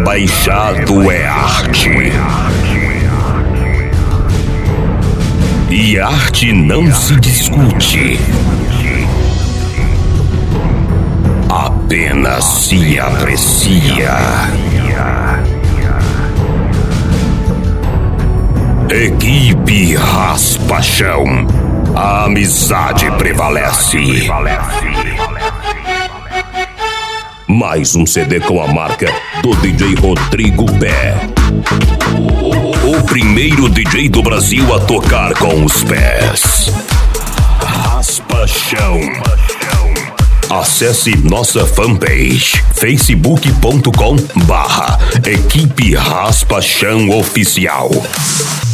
rebaixado é arte. E arte não se discute, apenas se aprecia. Equipe Raspachão, a amizade prevalece. Mais um CD com a marca do DJ Rodrigo Pé. O primeiro DJ do Brasil a tocar com os pés. Raspachão. Acesse nossa fanpage facebook.com/Equipe Raspachão Oficial.